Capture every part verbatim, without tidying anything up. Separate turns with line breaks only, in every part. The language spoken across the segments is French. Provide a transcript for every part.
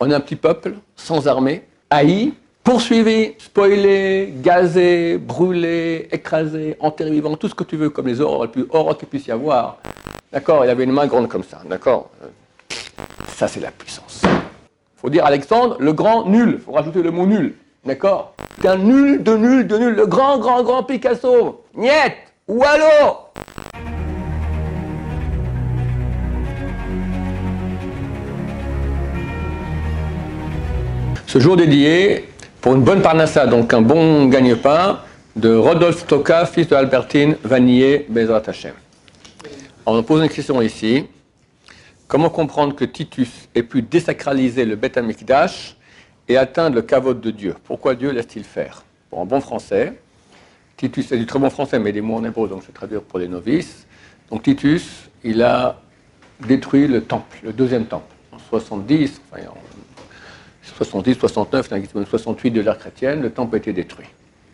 on est un petit peuple, sans armée, haï, poursuivi, spoilé, gazé, brûlé, écrasé, enterré vivant, tout ce que tu veux, comme les horreurs les plus horreurs qu'il puisse y avoir. D'accord? Il avait une main grande comme ça, d'accord? Ça, c'est la puissance. Il faut dire Alexandre, le grand nul, il faut rajouter le mot nul, d'accord? C'est un nul de nul de nul, le grand, grand, grand Picasso. Niet! Ou alors? Ce jour dédié pour une bonne parnassa, donc un bon gagne-pain, de Rodolphe Toka, fils de Albertine Vannier, Bezrat Hashem. On pose une question ici. Comment comprendre que Titus ait pu désacraliser le Beth Amikdash et atteindre le kavod de Dieu? Pourquoi Dieu laisse-t-il faire? Pour un bon français, Titus, c'est du très bon français, mais des mots en hébreu, donc je vais traduire pour les novices. Donc Titus, il a détruit le temple, le deuxième temple, en soixante-dix, enfin en soixante-dix, soixante-neuf, soixante-huit de l'ère chrétienne, le temple a été détruit.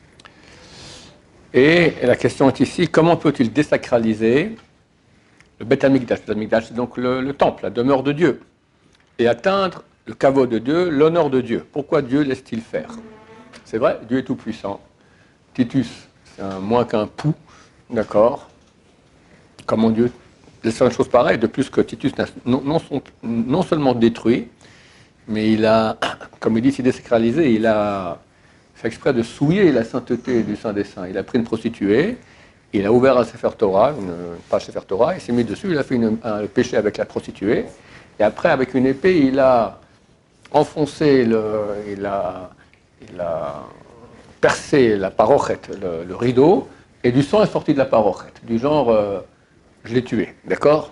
Et la question est ici, comment peut-il désacraliser le Beth Amikdash? Le Beth Amikdash, c'est donc le, le temple, la demeure de Dieu, et atteindre le kavod de Dieu, l'honneur de Dieu. Pourquoi Dieu laisse-t-il faire? C'est vrai, Dieu est tout-puissant. Titus, c'est un, moins qu'un pou, d'accord? Comment Dieu laisse faire une chose pareille, de plus que Titus n'a non, non, non seulement détruit, mais il a, comme il dit, s'il désacralisé, il a fait exprès de souiller la sainteté du Saint des Saints. Il a pris une prostituée, il a ouvert un Sefer Torah, une page Sefer Torah, il s'est mis dessus, il a fait une, un péché avec la prostituée, et après, avec une épée, il a enfoncé, le, il, a, il a percé la parochette, le, le rideau, et du sang est sorti de la parochette, du genre, euh, je l'ai tué, d'accord?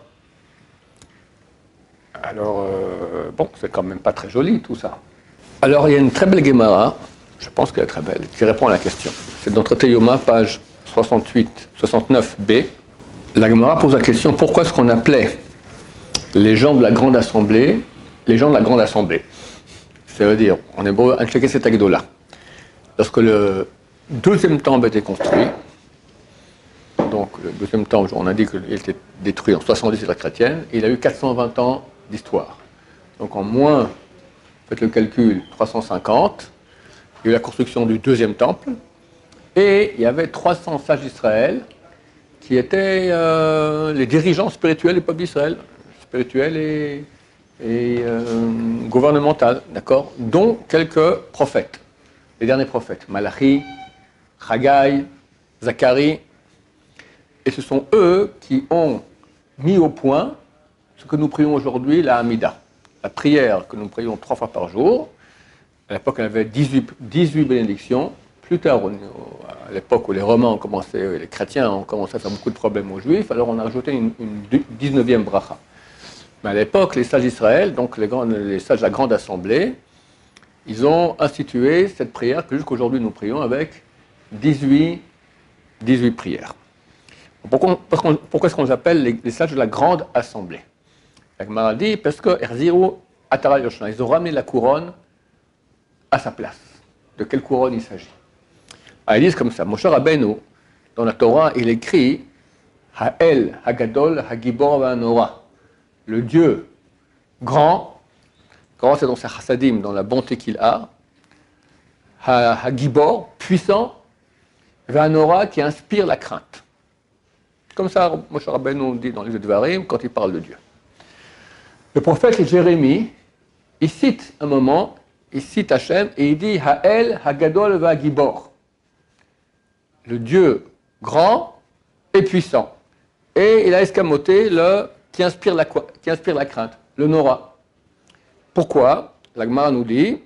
Alors, euh, bon, c'est quand même pas très joli tout ça. Alors, il y a une très belle Gemara, je pense qu'elle est très belle, qui répond à la question. C'est dans Traité Yoma, page soixante-huit, soixante-neuf b. La Gemara pose la question, pourquoi est-ce qu'on appelait les gens de la Grande Assemblée les gens de la Grande Assemblée? Ça veut dire, en hébreu, Ansheke Setagdola. Lorsque le deuxième temple a été construit, donc le deuxième temple, on a dit qu'il était détruit en soixante-dix de la chrétienne, il a eu quatre cent vingt ans d'histoire. Donc en moins, faites le calcul, trois cent cinquante, il y a eu la construction du deuxième temple, et il y avait trois cents sages d'Israël qui étaient euh, les dirigeants spirituels du peuple d'Israël, spirituels et, et euh, gouvernementaux, d'accord, dont quelques prophètes, les derniers prophètes, Malachi, Haggai, Zacharie, et ce sont eux qui ont mis au point ce que nous prions aujourd'hui, la Hamida, la prière que nous prions trois fois par jour. À l'époque, on avait dix-huit, dix-huit bénédictions. Plus tard, on, à l'époque où les Romains ont commencé, les chrétiens ont commencé à faire beaucoup de problèmes aux Juifs, alors on a ajouté une, une dix-neuvième bracha. Mais à l'époque, les sages d'Israël, donc les, grands, les sages de la Grande Assemblée, ils ont institué cette prière que jusqu'aujourd'hui nous prions avec dix-huit, dix-huit prières. Pourquoi, pourquoi est-ce qu'on les appelle les, les sages de la Grande Assemblée? La Gemara dit parce que Erziru Atara Yoshna, ils ont ramené la couronne à sa place. De quelle couronne il s'agit? Ah, ils disent comme ça, Moshe Rabbeinu, dans la Torah, il écrit Ha'el, Hagadol, Hagibor, Va'anora. Le Dieu grand, grand c'est dans sa chassadim, dans la bonté qu'il a, Hagibor, puissant, Va'anora, qui inspire la crainte. Comme ça, Moshe Rabbeinu dit dans les Devarim, quand il parle de Dieu. Le prophète Jérémie, il cite un moment, il cite Hachem et il dit Ha'el, Hagadol, Va'agibor. Le Dieu grand et puissant. Et il a escamoté le qui inspire la, qui inspire la crainte, le Nora. Pourquoi? La Gemara nous dit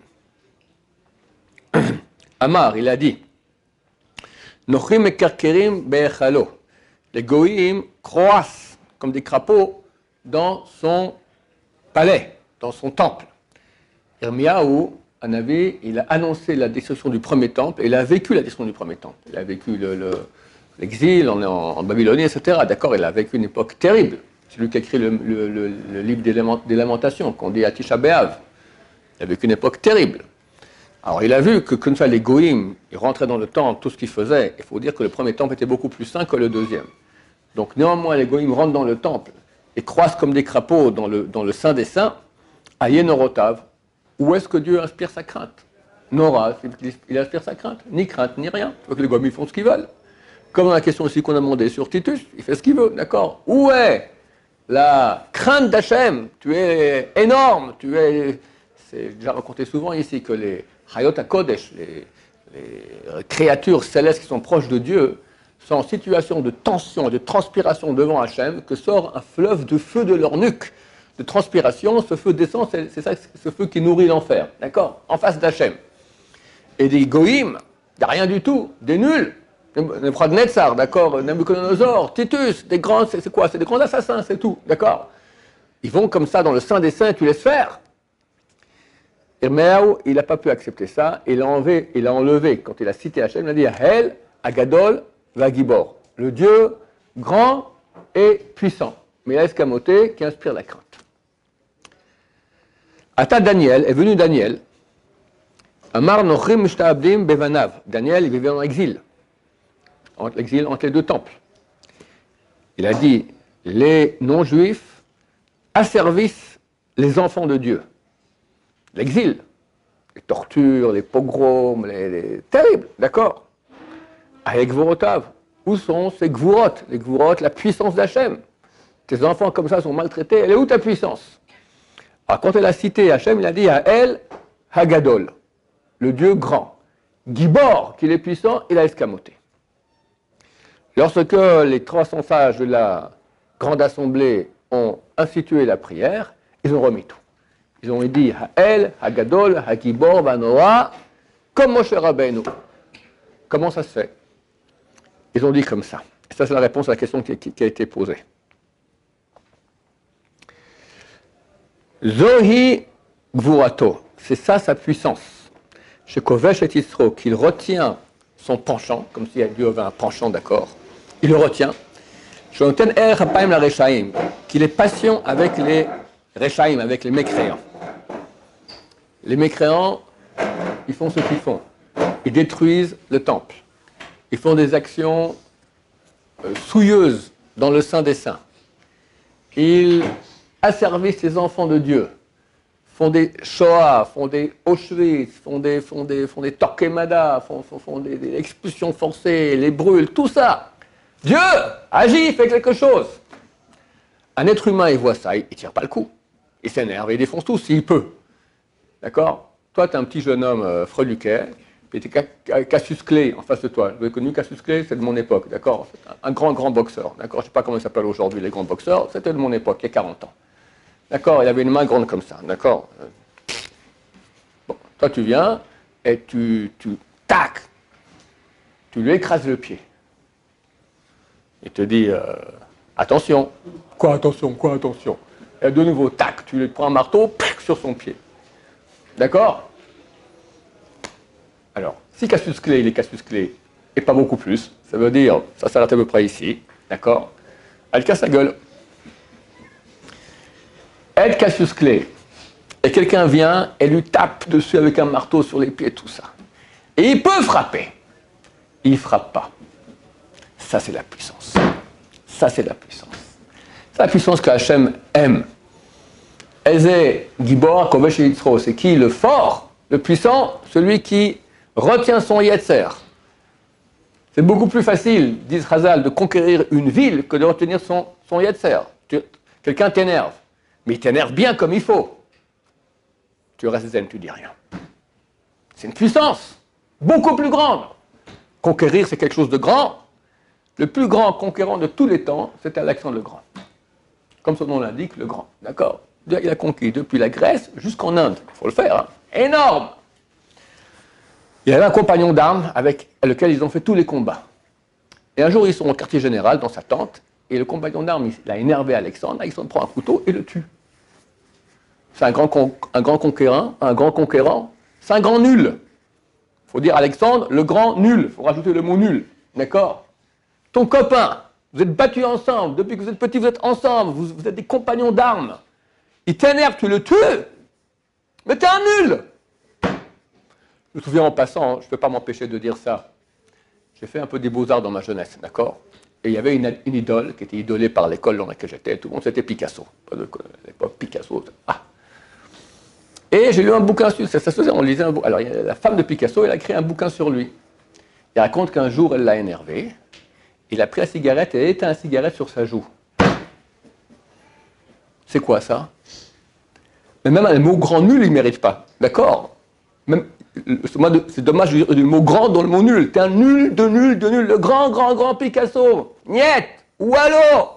Amar, il a dit Nochim et Kerkerim be'echalo. Les goïms croissent comme des crapauds dans son palais, dans son temple. Irmiyahu, un avis, il a annoncé la destruction du premier temple, et il a vécu la destruction du premier temple. Il a vécu le, le, l'exil en, en Babylonie, et cetera. D'accord, il a vécu une époque terrible. C'est lui qui a écrit le, le, le, le livre des, lament, des Lamentations, qu'on dit à Tisha B'Av. Il a vécu une époque terrible. Alors il a vu que, comme ça, les goïms, ils rentraient dans le temple, tout ce qu'ils faisaient. Il faut dire que le premier temple était beaucoup plus saint que le deuxième. Donc néanmoins, les goïms rentrent dans le temple et croissent comme des crapauds dans le, dans le Saint des Saints, à Yenorotav, Où est-ce que Dieu inspire sa crainte? Nora, il inspire sa crainte. Ni crainte, ni rien. Tu vois que les gommes, ils font ce qu'ils veulent. Comme dans la question aussi qu'on a demandé sur Titus, il fait ce qu'il veut, d'accord? Où est la crainte d'Hachem? Tu es énorme, tu es... C'est déjà raconté souvent ici que les Hayot HaKodesh, les, les créatures célestes qui sont proches de Dieu, sont en situation de tension et de transpiration devant Hachem, que sort un fleuve de feu de leur nuque. De transpiration, ce feu descend, c'est, c'est ça, ce feu qui nourrit l'enfer, d'accord? En face d'Hachem. Et des goïms, il n'y a rien du tout, des nuls. Nebuchadnezzar, d'accord, Nabucodonosor, Titus, des grands, c'est, c'est quoi? C'est des grands assassins, c'est tout, d'accord? Ils vont comme ça dans le sein des saints, tu laisses faire. Irmeaou, il n'a pas pu accepter ça, il a enlevé, il a enlevé quand il a cité Hachem, il a dit Hel, Agadol, Vagibor, le Dieu grand et puissant. Mais il a escamoté qui inspire la crainte. Ata Daniel, est venu Daniel, Amar Nochrim Mishtaabdim Bevanav. Daniel, il vivait en exil, en exil entre les deux temples. Il a dit, les non-juifs asservissent les enfants de Dieu. L'exil, les tortures, les pogroms, les, les... terribles, d'accord? Avec Gvorotav, où sont ces Gvorot? Les Gvorot, la puissance d'Hachem. Tes enfants comme ça sont maltraités, elle est où ta puissance? Alors quand elle a cité Hachem, il a dit à El Hagadol, le Dieu grand. Gibor, qu'il est puissant, il a escamoté. Lorsque les trois cents sages de la grande assemblée ont institué la prière, ils ont remis tout. Ils ont dit Ha'el, Hagadol, Hagibor, Vanora, comme Moshe Rabbeinu. Comment ça se fait? Ils ont dit comme ça. Et ça, c'est la réponse à la question qui, qui, qui a été posée. Zohi Gvurato, c'est ça sa puissance. Chez Kovesh et Yisro, qu'il retient son penchant, comme si Dieu avait un penchant, d'accord. Il le retient. Shenoten Er Hapaim la Rechaim, qu'il est patient avec les Rechaim, avec les mécréants. Les mécréants, ils font ce qu'ils font. Ils détruisent le temple. Ils font des actions euh, souilleuses dans le sein des saints. Ils asservissent les enfants de Dieu. Font des Shoah, font des Auschwitz, font des, font des, font des Torquemada, font, font, font des, des expulsions forcées, les brûlent, tout ça. Dieu agit, fait quelque chose. Un être humain, il voit ça, il ne tire pas le coup. Il s'énerve, il défonce tout s'il peut. D'accord? Toi, tu es un petit jeune homme euh, freluquet, puis tu es Cassius Clay en face de toi. Vous avez connu Cassius Clay, c'est de mon époque, d'accord? C'est un, un grand, grand boxeur, d'accord? Je ne sais pas comment il s'appelle aujourd'hui, les grands boxeurs, c'était de mon époque, il y a quarante ans. D'accord? Il avait une main grande comme ça, d'accord? Bon, toi, tu viens et tu, tu, tac, tu lui écrases le pied. Il te dit, euh, attention. Quoi attention? Quoi attention? Et de nouveau, tac, tu lui prends un marteau, pic, sur son pied. D'accord? Alors, si Cassius Clay, il est Cassius Clay, et pas beaucoup plus, ça veut dire, ça s'arrête à peu près ici, d'accord? Elle casse la gueule. Être Cassius Clay, et quelqu'un vient et lui tape dessus avec un marteau sur les pieds, tout ça. Et il peut frapper. Il ne frappe pas. Ça, c'est la puissance. Ça, c'est la puissance. C'est la puissance que Hachem aime. Eze Gibor Kovesh Yitzro, c'est qui le fort, le puissant, celui qui retient son Yetzer. C'est beaucoup plus facile, dit Chazal, de conquérir une ville que de retenir son, son Yetzer. Tu, quelqu'un t'énerve, mais il t'énerve bien comme il faut. Tu restes zen, tu dis rien. C'est une puissance beaucoup plus grande. Conquérir, c'est quelque chose de grand. Le plus grand conquérant de tous les temps, c'était Alexandre le Grand. Comme son nom l'indique, le Grand. D'accord? Il a conquis depuis la Grèce jusqu'en Inde. Il faut le faire. Hein. Énorme! Il y avait un compagnon d'armes avec lequel ils ont fait tous les combats. Et un jour, ils sont au quartier général, dans sa tente, et le compagnon d'armes, il a énervé Alexandre, il s'en prend un couteau et le tue. C'est un grand, con, un grand conquérant, un grand conquérant, c'est un grand nul. Il faut dire Alexandre, le grand nul. Il faut rajouter le mot nul. D'accord? Ton copain, vous êtes battus ensemble, depuis que vous êtes petits, vous êtes ensemble, vous, vous êtes des compagnons d'armes. Il t'énerve, tu le tues, mais t'es un nul. Je me souviens en passant, je ne peux pas m'empêcher de dire ça. J'ai fait un peu des beaux-arts dans ma jeunesse, d'accord? Et il y avait une, une idole qui était idolée par l'école dans laquelle j'étais, tout le monde, c'était Picasso. À l'époque, Picasso, ah. Et j'ai lu un bouquin sur ça, ça se faisait, on lisait un bouquin. Alors, la femme de Picasso, elle a écrit un bouquin sur lui. Il raconte qu'un jour, elle l'a énervé. Il a pris la cigarette et a éteint la cigarette sur sa joue. C'est quoi ça? Mais même un mot grand nul, il ne mérite pas. D'accord? C'est dommage de dire du mot grand dans le mot nul. T'es un nul de nul de nul. Le grand, grand, grand Picasso. Niet! Ou allô?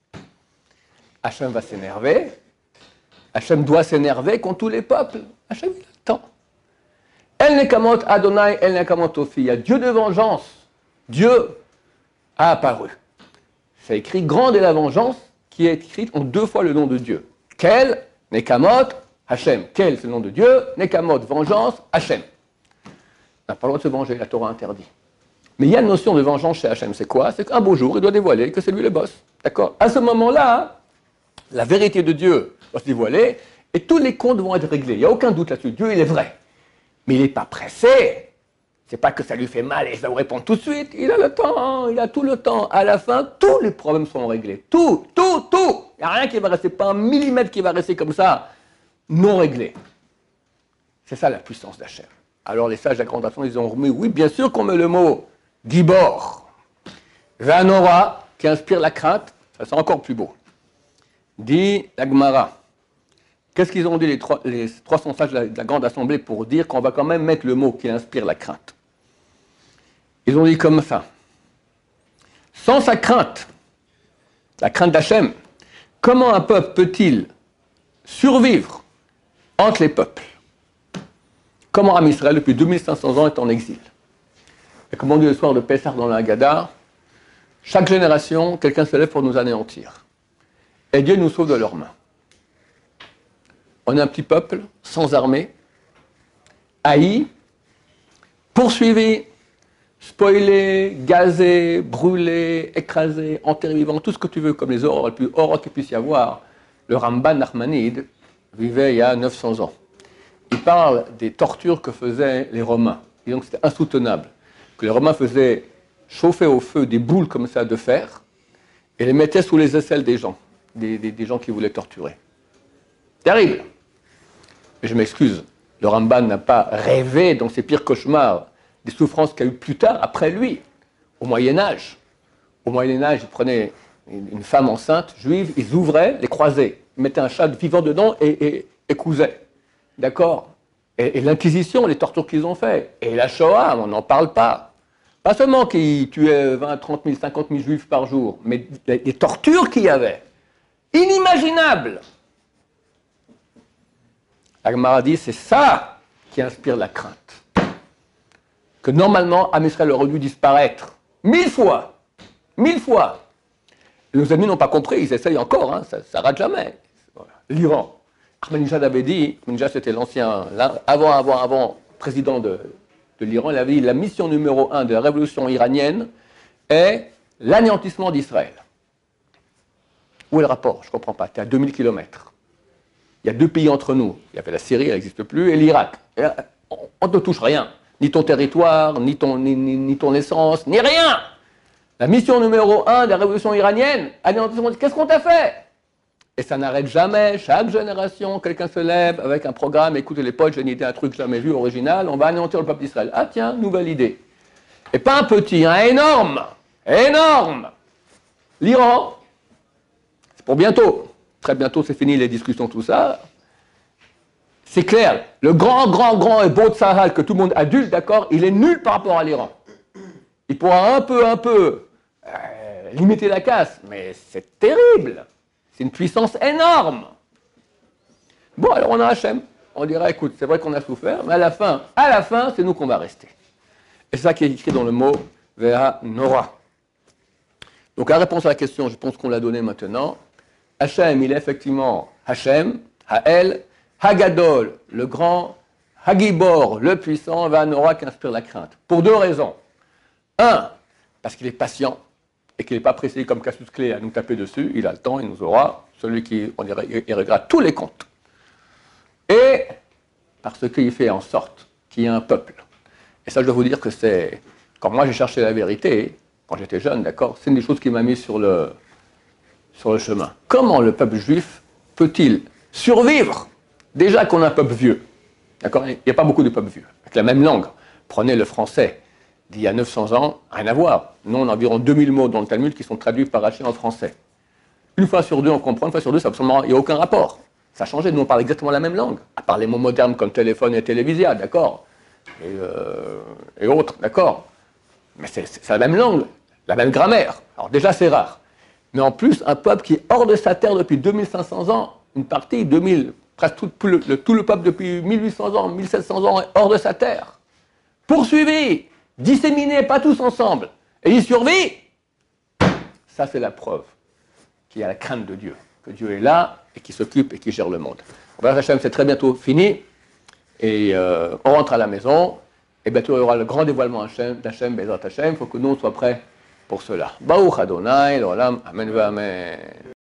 Hachem va s'énerver. Hachem doit s'énerver contre tous les peuples. Hachem, il attend. El Nekamot Adonai, El Nekamot Ofi. Il y a Dieu de vengeance. Dieu a apparu. C'est écrit grande est la vengeance qui est écrite en deux fois le nom de Dieu. Quel? Nekamot, Hachem. Quel, c'est le nom de Dieu. Nekamot, vengeance, Hachem. On n'a pas le droit de se venger, la Torah interdit. Mais il y a une notion de vengeance chez Hachem. C'est quoi? C'est qu'un beau jour, il doit dévoiler que c'est lui le boss. D'accord? À ce moment-là, la vérité de Dieu va se dévoiler et tous les comptes vont être réglés. Il n'y a aucun doute là-dessus. Dieu, il est vrai. Mais il n'est pas pressé. C'est pas que ça lui fait mal et il va vous répondre tout de suite. Il a le temps, il a tout le temps. À la fin, tous les problèmes seront réglés. Tout, tout, tout. Il n'y a rien qui va rester, pas un millimètre qui va rester comme ça, non réglé. C'est ça la puissance d'Hachem. Alors les sages de la grande nation, ils ont remis, oui, bien sûr qu'on met le mot Gibor, Vanora, qui inspire la crainte, ça c'est encore plus beau. Dit la Gemara. Qu'est-ce qu'ils ont dit les, trois, les trois cents sages de la, de la grande assemblée pour dire qu'on va quand même mettre le mot qui inspire la crainte? Ils ont dit comme ça. Sans sa crainte, la crainte d'Hachem, comment un peuple peut-il survivre entre les peuples? Comment Am Israël, depuis deux mille cinq cents ans, est en exil? Et comme on dit le soir de Pessah dans la Haggadah, chaque génération, quelqu'un se lève pour nous anéantir. Et Dieu nous sauve de leurs mains. On est un petit peuple, sans armée, haï, poursuivi, spoilé, gazé, brûlé, écrasé, enterré vivant, tout ce que tu veux, comme les horreurs les plus horreurs qu'il puisse y avoir. Le Ramban Nachmanide vivait il y a neuf cents ans. Il parle des tortures que faisaient les Romains. Et donc c'était insoutenable. Que les Romains faisaient chauffer au feu des boules comme ça de fer et les mettaient sous les aisselles des gens, des, des, des gens qui voulaient torturer. Terrible. Mais je m'excuse, le Ramban n'a pas rêvé dans ses pires cauchemars des souffrances qu'il y a eu plus tard, après lui, au Moyen-Âge. Au Moyen-Âge, ils prenaient une femme enceinte juive, ils ouvraient les croisées, ils mettaient un chat vivant dedans et, et, et cousaient. D'accord? Et, et l'Inquisition, les tortures qu'ils ont fait. Et la Shoah, on n'en parle pas. Pas seulement qu'ils tuaient vingt, trente mille, cinquante mille juifs par jour, mais les, les tortures qu'il y avait. Inimaginables! La Gemara dit, c'est ça qui inspire la crainte. Que normalement, Am Israël aurait dû disparaître mille fois. Mille fois. Et nos amis n'ont pas compris, ils essayent encore, hein, ça ne rate jamais. Voilà. L'Iran. Ahmadinejad avait dit, Ahmadinejad c'était l'ancien, avant, avant, avant, président de, de l'Iran, il avait dit, la mission numéro un de la révolution iranienne est l'anéantissement d'Israël. Où est le rapport? Je ne comprends pas, tu es à deux mille kilomètres. Il y a deux pays entre nous. Il y avait la Syrie, elle n'existe plus, et l'Irak. On ne touche rien. Ni ton territoire, ni ton, ni, ni, ni ton essence, ni rien. La mission numéro un de la révolution iranienne, qu'est-ce qu'on t'a fait? Et ça n'arrête jamais. Chaque génération, quelqu'un se lève avec un programme. Écoutez les potes, j'ai une idée, un truc jamais vu, original. On va anéantir le peuple d'Israël. Ah tiens, nouvelle idée. Et pas un petit, un énorme. Énorme. L'Iran, c'est pour bientôt. Très bientôt, c'est fini les discussions, tout ça. C'est clair, le grand, grand, grand et beau de Sahel que tout le monde adulte, d'accord, il est nul par rapport à l'Iran. Il pourra un peu, un peu euh, limiter la casse, mais c'est terrible. C'est une puissance énorme. Bon, alors on a Hachem. On dira, écoute, c'est vrai qu'on a souffert, mais à la fin, à la fin, c'est nous qu'on va rester. Et c'est ça qui est écrit dans le mot Veha Nora. Donc la réponse à la question, je pense qu'on l'a donnée maintenant. Hachem, il est effectivement Hachem, Ha'el, Hagadol, le grand, Hagibor, le puissant, Vanora qui inspire la crainte. Pour deux raisons. Un, parce qu'il est patient et qu'il n'est pas pressé comme Cassius Clay à nous taper dessus. Il a le temps, il nous aura. Celui qui, on dirait, il réglera tous les comptes. Et parce qu'il fait en sorte qu'il y ait un peuple. Et ça, je dois vous dire que c'est, quand moi j'ai cherché la vérité, quand j'étais jeune, d'accord, c'est une des choses qui m'a mis sur le, sur le chemin. Comment le peuple juif peut-il survivre Déjà qu'on a un peuple vieux, d'accord? Il n'y a pas beaucoup de peuples vieux, avec la même langue. Prenez le français d'il y a neuf cents ans, rien à voir. Nous, on a environ deux mille mots dans le Talmud qui sont traduits par Rachid en français. Une fois sur deux, on comprend, une fois sur deux, ça il n'y a aucun rapport. Ça a changé, nous, on parle exactement la même langue, à part les mots modernes comme téléphone et télévisia, d'accord? Et, euh, et autres, d'accord? Mais c'est la même langue, la même grammaire. Alors déjà, c'est rare. Mais en plus, un peuple qui est hors de sa terre depuis deux mille cinq cents ans, une partie, deux mille, presque tout, tout, le, tout le peuple depuis mille huit cents ans, mille sept cents ans est hors de sa terre. Poursuivi, disséminé, pas tous ensemble, et il survit. Ça, c'est la preuve qu'il y a la crainte de Dieu, que Dieu est là et qui s'occupe et qui gère le monde. Bézat Hashem, c'est très bientôt fini, et euh, on rentre à la maison, et bientôt il y aura le grand dévoilement d'Hachem, Bézat Hashem, il faut que nous on soit prêts pour cela. Baruch Adonai, l'olam, amen ve amen.